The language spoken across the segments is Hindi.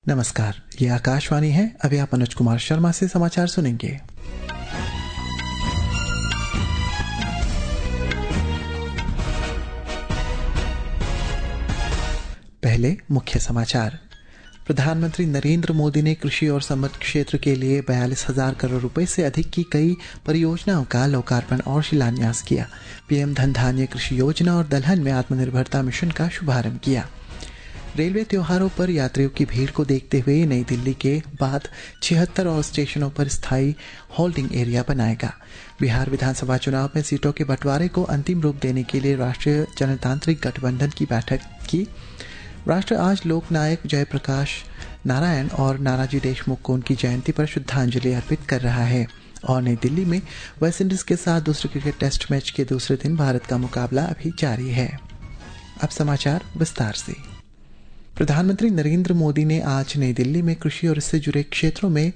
नमस्कार, ये आकाशवाणी है। अभी आप मनोज कुमार शर्मा से समाचार सुनेंगे। पहले मुख्य समाचार। प्रधानमंत्री नरेंद्र मोदी ने कृषि और संबद्ध क्षेत्र के लिए 42,000 करोड़ रुपए से अधिक की कई परियोजनाओं का लोकार्पण और शिलान्यास किया। पीएम धन धान्य कृषि योजना और दलहन में आत्मनिर्भरता मिशन का शुभारंभ किया। रेलवे त्योहारों पर यात्रियों की भीड़ को देखते हुए नई दिल्ली के बाद 76 और स्टेशनों पर स्थायी होल्डिंग एरिया बनाएगा। बिहार विधानसभा चुनाव में सीटों के बंटवारे को अंतिम रूप देने के लिए राष्ट्रीय जनतांत्रिक गठबंधन की बैठक की। राष्ट्र आज लोकनायक जयप्रकाश नारायण और नानाजी देशमुख को उनकी जयंती पर श्रद्धांजलि अर्पित कर रहा है। और नई दिल्ली में वेस्टइंडीज के साथ दूसरे क्रिकेट टेस्ट मैच के दूसरे दिन भारत का मुकाबला अभी जारी है। अब समाचार विस्तार से। प्रधानमंत्री नरेंद्र मोदी ने आज नई दिल्ली में कृषि और इससे जुड़े क्षेत्रों में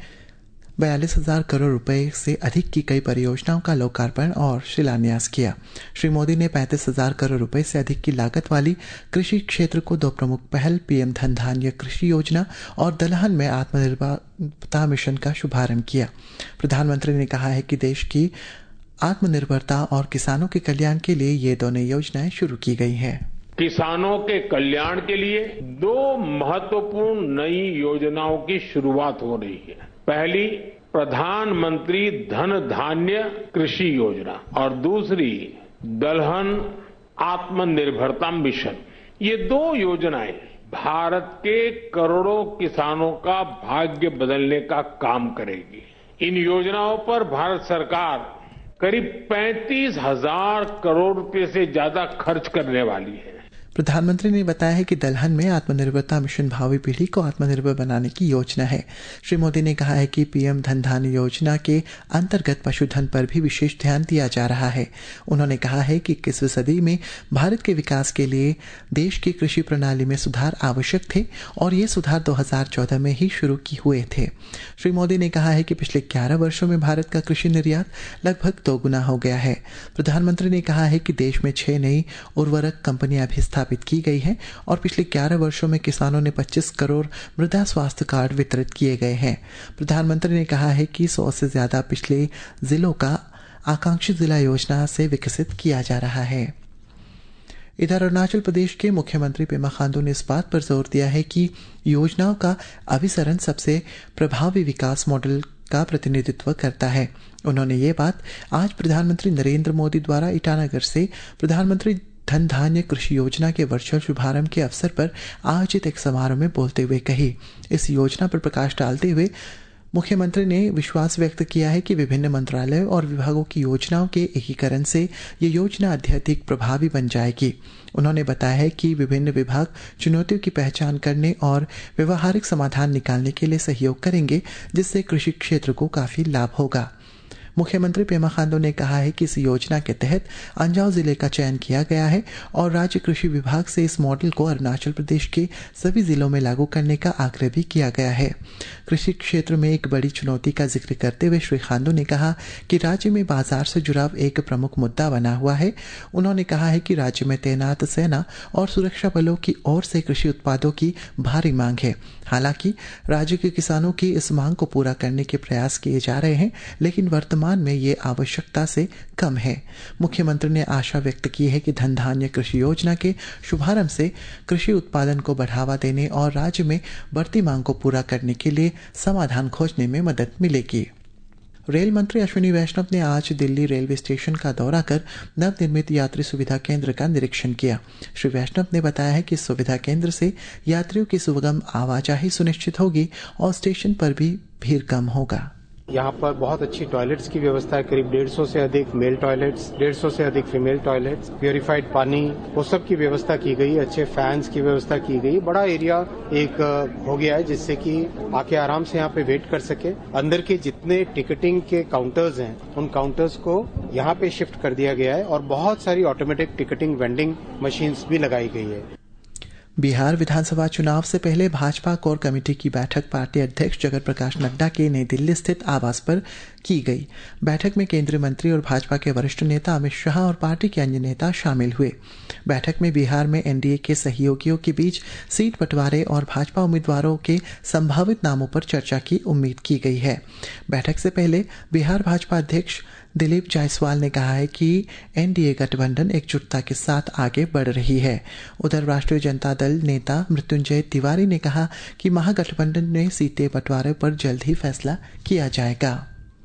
42,000 करोड़ रुपए से अधिक की कई परियोजनाओं का लोकार्पण और शिलान्यास किया। श्री मोदी ने 35,000 करोड़ रुपए से अधिक की लागत वाली कृषि क्षेत्र को दो प्रमुख पहल पीएम धन धान्य कृषि योजना और दलहन में आत्मनिर्भरता मिशन का शुभारंभ किया। प्रधानमंत्री ने कहा है कि देश की आत्मनिर्भरता और किसानों के कल्याण के लिए ये दोनों योजनाएं शुरू की गई हैं। किसानों के कल्याण के लिए दो महत्वपूर्ण नई योजनाओं की शुरुआत हो रही है। पहली प्रधानमंत्री धन धान्य कृषि योजना और दूसरी दलहन आत्मनिर्भरता मिशन। ये दो योजनाएं भारत के करोड़ों किसानों का भाग्य बदलने का काम करेगी। इन योजनाओं पर भारत सरकार करीब 35,000 करोड़ रुपए से ज्यादा खर्च करने वाली है। प्रधानमंत्री ने बताया है कि दलहन में आत्मनिर्भरता मिशन भावी पीढ़ी को आत्मनिर्भर बनाने की योजना है। श्री मोदी ने कहा है कि पीएम धन धान्य योजना के अंतर्गत पशुधन पर भी विशेष ध्यान दिया जा रहा है। उन्होंने कहा है कि 21वीं सदी में भारत के विकास के लिए देश की कृषि प्रणाली में सुधार आवश्यक थे और ये सुधार 2014 में ही शुरू हुए थे। श्री मोदी ने कहा है कि पिछले 11 वर्षों में भारत का कृषि निर्यात लगभग 2 गुना हो गया है। प्रधानमंत्री ने कहा है कि देश में 6 नई उर्वरक कंपनियां भी स्थापित की गई हैं और पिछले 11 वर्षों में किसानों ने 25 करोड़ मृदा स्वास्थ्य कार्ड वितरित किए गए हैं। प्रधानमंत्री ने कहा है कि 100 से ज्यादा पिछले जिलों का आकांक्षी जिला योजना से विकसित किया जा रहा है। इधर अरुणाचल प्रदेश के मुख्यमंत्री पेमा खांडू ने इस बात पर जोर दिया है कि योजनाओं का अभिसरण सबसे प्रभावी विकास मॉडल का प्रतिनिधित्व करता है। उन्होंने ये बात आज प्रधानमंत्री नरेंद्र मोदी द्वारा ईटानगर से प्रधानमंत्री धन धान्य कृषि योजना के वर्चुअल शुभारंभ के अवसर पर आयोजित एक समारोह में बोलते हुए कही। इस योजना पर प्रकाश डालते हुए मुख्यमंत्री ने विश्वास व्यक्त किया है कि विभिन्न मंत्रालयों और विभागों की योजनाओं के एकीकरण से ये योजना अत्यधिक प्रभावी बन जाएगी। उन्होंने बताया है कि विभिन्न विभाग चुनौतियों की पहचान करने और व्यवहारिक समाधान निकालने के लिए सहयोग करेंगे, जिससे कृषि क्षेत्र को काफी लाभ होगा। मुख्यमंत्री पेमा खांडू ने कहा है कि इस योजना के तहत अंजाव जिले का चयन किया गया है और राज्य कृषि विभाग से इस मॉडल को अरुणाचल प्रदेश के सभी जिलों में लागू करने का आग्रह भी किया गया है। कृषि क्षेत्र में एक बड़ी चुनौती का जिक्र करते हुए श्री खांडू ने कहा कि राज्य में बाजार से जुड़ाव एक प्रमुख मुद्दा बना हुआ है। उन्होंने कहा है कि राज्य में तैनात सेना और सुरक्षा बलों की ओर से कृषि उत्पादों की भारी मांग है। हालांकि राज्य के किसानों की इस मांग को पूरा करने के प्रयास किए जा रहे हैं, लेकिन वर्तमान में ये आवश्यकता से कम है। मुख्यमंत्री ने आशा व्यक्त की है कि धन धान्य कृषि योजना के शुभारंभ से कृषि उत्पादन को बढ़ावा देने और राज्य में बढ़ती मांग को पूरा करने के लिए समाधान खोजने में मदद मिलेगी। रेल मंत्री अश्विनी वैष्णव ने आज दिल्ली रेलवे स्टेशन का दौरा कर नवनिर्मित यात्री सुविधा केंद्र का निरीक्षण किया। श्री वैष्णव ने बताया है कि सुविधा केंद्र से यात्रियों की सुगम आवाजाही सुनिश्चित होगी और स्टेशन पर भी भीड़ कम होगा। यहाँ पर बहुत अच्छी टॉयलेट्स की व्यवस्था है। करीब 150 से अधिक मेल टॉयलेट्स, 150 से अधिक फीमेल टॉयलेट्स, प्योरीफाइड पानी, वो सब की व्यवस्था की गई। अच्छे फैंस की व्यवस्था की गई। बड़ा एरिया एक हो गया है जिससे कि आके आराम से यहाँ पे वेट कर सके। अंदर के जितने टिकटिंग के काउंटर्स हैं उन काउंटर्स को यहाँ पे शिफ्ट कर दिया गया है और बहुत सारी ऑटोमेटिक टिकटिंग वेंडिंग मशीन्स भी लगाई गई है। बिहार विधानसभा चुनाव से पहले भाजपा कोर कमेटी की बैठक पार्टी अध्यक्ष जगत प्रकाश नड्डा के नई दिल्ली स्थित आवास पर की गई। बैठक में केंद्रीय मंत्री और भाजपा के वरिष्ठ नेता अमित शाह और पार्टी के अन्य नेता शामिल हुए। बैठक में बिहार में एनडीए के सहयोगियों के बीच सीट बंटवारे और भाजपा उम्मीदवारों के संभावित नामों पर चर्चा की उम्मीद की गई है। बैठक से पहले बिहार भाजपा अध्यक्ष दिलीप जायसवाल ने कहा है कि एनडीए गठबंधन एकजुटता के साथ आगे बढ़ रही है। उधर राष्ट्रीय जनता दल नेता मृत्युंजय तिवारी ने कहा कि महागठबंधन में सीटें बंटवारे पर जल्द ही फैसला किया जाएगा।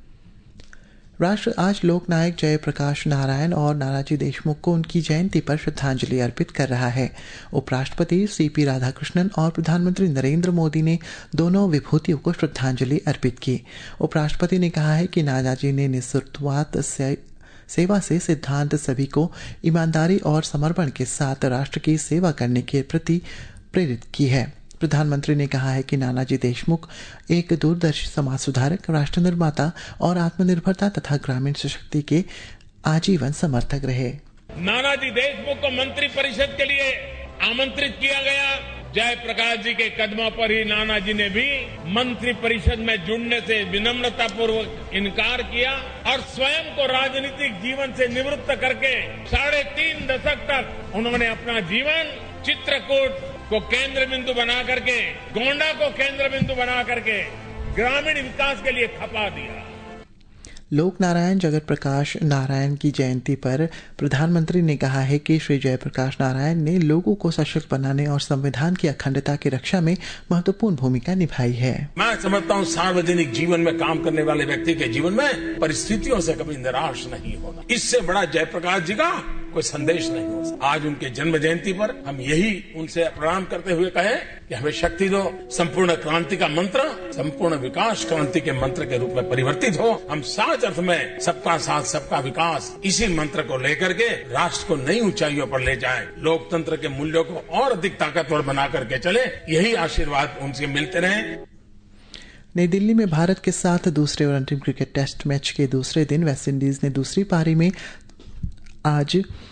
राष्ट्र आज लोकनायक जयप्रकाश नारायण और नानाजी देशमुख को उनकी जयंती पर श्रद्धांजलि अर्पित कर रहा है। उपराष्ट्रपति सीपी राधाकृष्णन और प्रधानमंत्री नरेंद्र मोदी ने दोनों विभूतियों को श्रद्धांजलि अर्पित की। उपराष्ट्रपति ने कहा है कि नानाजी ने निस्वार्थ सेवा से सिद्धांत सभी को ईमानदारी और समर्पण के साथ राष्ट्र की सेवा करने के प्रति प्रेरित की है। प्रधानमंत्री ने कहा है कि नानाजी देशमुख एक दूरदर्शी समाज सुधारक, राष्ट्र निर्माता और आत्मनिर्भरता तथा ग्रामीण शक्ति के आजीवन समर्थक रहे। नानाजी देशमुख को मंत्री परिषद के लिए आमंत्रित किया गया। जयप्रकाश जी के कदमों पर ही नानाजी ने भी मंत्री परिषद में जुड़ने से विनम्रता पूर्वक इनकार किया और स्वयं को राजनीतिक जीवन से निवृत्त करके 3.5 दशक तक उन्होंने अपना जीवन चित्रकूट को केंद्र बिंदु बना करके, गोंडा को केंद्र बिंदु बना करके ग्रामीण विकास के लिए खपा दिया। लोक नारायण जगत प्रकाश नारायण की जयंती पर प्रधानमंत्री ने कहा है कि श्री जयप्रकाश नारायण ने लोगों को सशक्त बनाने और संविधान की अखंडता की रक्षा में महत्वपूर्ण भूमिका निभाई है। मैं समझता हूँ सार्वजनिक जीवन में काम करने वाले व्यक्ति के जीवन में परिस्थितियों से कभी निराश नहीं होना, इससे बड़ा जयप्रकाश जी का कोई संदेश नहीं हो सकता। आज उनके जन्म जयंती पर हम यही उनसे प्रणाम करते हुए कहे कि हमें शक्ति दो, संपूर्ण क्रांति का मंत्र संपूर्ण विकास क्रांति के मंत्र के रूप में परिवर्तित हो। हम सच अर्थ में सबका साथ सबका विकास इसी मंत्र को लेकर के राष्ट्र को नई ऊंचाइयों पर ले जाएं, लोकतंत्र के मूल्यों को और अधिक ताकतवर बना करके चले। यही आशीर्वाद उनसे मिलते रहे। नई दिल्ली में भारत के साथ दूसरे और अंतिम क्रिकेट टेस्ट मैच के दूसरे दिन वेस्टइंडीज ने दूसरी पारी में आज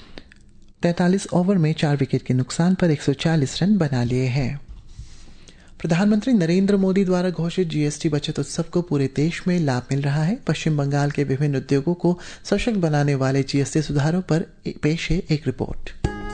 43 ओवर में 4 विकेट के नुकसान पर 140 रन बना लिए हैं। प्रधानमंत्री नरेंद्र मोदी द्वारा घोषित जीएसटी बचत उत्सव को पूरे देश में लाभ मिल रहा है। पश्चिम बंगाल के विभिन्न उद्योगों को सशक्त बनाने वाले जीएसटी सुधारों पर पेश है एक रिपोर्ट।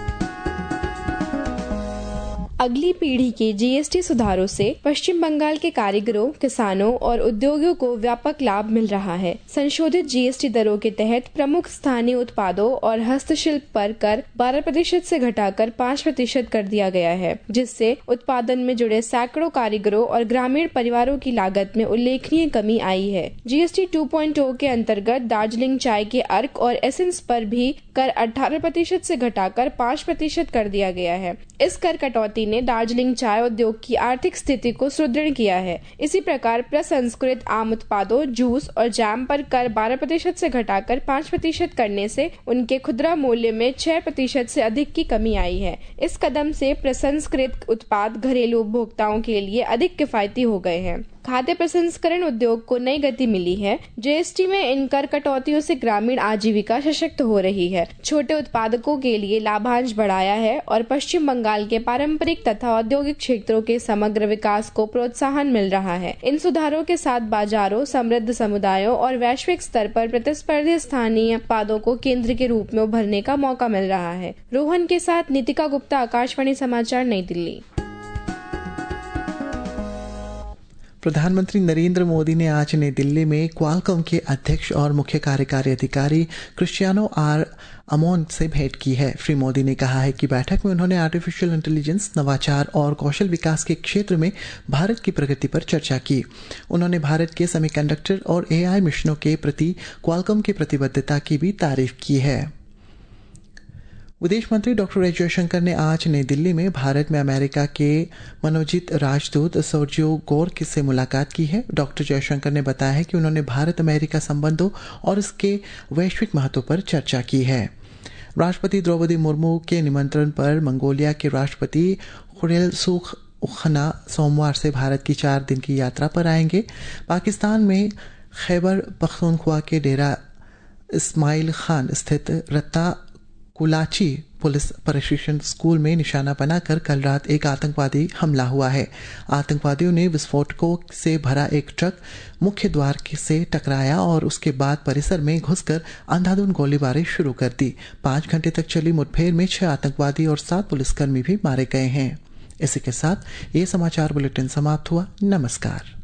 अगली पीढ़ी के जीएसटी सुधारों से पश्चिम बंगाल के कारीगरों, किसानों और उद्योगों को व्यापक लाभ मिल रहा है। संशोधित जीएसटी दरों के तहत प्रमुख स्थानीय उत्पादों और हस्तशिल्प पर कर 12% से घटाकर 5% कर दिया गया है, जिससे उत्पादन में जुड़े सैकड़ों कारीगरों और ग्रामीण परिवारों की लागत में उल्लेखनीय कमी आई है। जीएसटी 2.0 के अंतर्गत दार्जिलिंग चाय के अर्क और एसेंस पर भी कर 18% से घटाकर 5% कर दिया गया है। इस कर कटौती ने दार्जिलिंग चाय उद्योग की आर्थिक स्थिति को सुदृढ़ किया है। इसी प्रकार प्रसंस्कृत आम उत्पादों, जूस और जैम पर कर 12% से घटाकर 5% करने से उनके खुदरा मूल्य में 6% से अधिक की कमी आई है। इस कदम से प्रसंस्कृत उत्पाद घरेलू उपभोक्ताओं के लिए अधिक किफायती हो गए हैं। खाद्य प्रसंस्करण उद्योग को नई गति मिली है। जीएसटी में इन कर कटौतियों से ग्रामीण आजीविका सशक्त हो रही है, छोटे उत्पादकों के लिए लाभांश बढ़ाया है और पश्चिम बंगाल के पारंपरिक तथा औद्योगिक क्षेत्रों के समग्र विकास को प्रोत्साहन मिल रहा है। इन सुधारों के साथ बाजारों, समृद्ध समुदायों और वैश्विक स्तर पर प्रतिस्पर्धी स्थानीय उत्पादों को केंद्र के रूप में उभरने का मौका मिल रहा है। रोहन के साथ नीतिका गुप्ता, आकाशवाणी समाचार, नई दिल्ली। प्रधानमंत्री नरेंद्र मोदी ने आज नई दिल्ली में क्वालकॉम के अध्यक्ष और मुख्य कार्यकारी अधिकारी क्रिस्टियानो आर अमोन से भेंट की है। श्री मोदी ने कहा है कि बैठक में उन्होंने आर्टिफिशियल इंटेलिजेंस, नवाचार और कौशल विकास के क्षेत्र में भारत की प्रगति पर चर्चा की। उन्होंने भारत के सेमीकंडक्टर और एआई मिशनों के प्रति क्वालकॉम की प्रतिबद्धता की भी तारीफ की है। विदेश मंत्री डॉक्टर एस जयशंकर ने आज नई दिल्ली में भारत में अमेरिका के मनोजीत राजदूत सर्जियो गोर से मुलाकात की है। डॉक्टर जयशंकर ने बताया है कि उन्होंने भारत अमेरिका संबंधों और इसके वैश्विक महत्व पर चर्चा की है। राष्ट्रपति द्रौपदी मुर्मू के निमंत्रण पर मंगोलिया के राष्ट्रपति खुरेलसुख सोमवार से भारत की 4 दिन की यात्रा पर आएंगे। पाकिस्तान में खैबर पख्तूनख्वा के डेरा इस्माइल खान स्थित रत्ता कुलाची पुलिस प्रशिक्षण स्कूल में निशाना बनाकर कल रात एक आतंकवादी हमला हुआ है। आतंकवादियों ने विस्फोटकों से भरा एक ट्रक मुख्य द्वार से टकराया और उसके बाद परिसर में घुसकर अंधाधुंध गोलीबारी शुरू कर दी। 5 घंटे तक चली मुठभेड़ में 6 आतंकवादी और 7 पुलिसकर्मी भी मारे गए हैं। इसी के साथ ये समाचार बुलेटिन समाप्त हुआ। नमस्कार।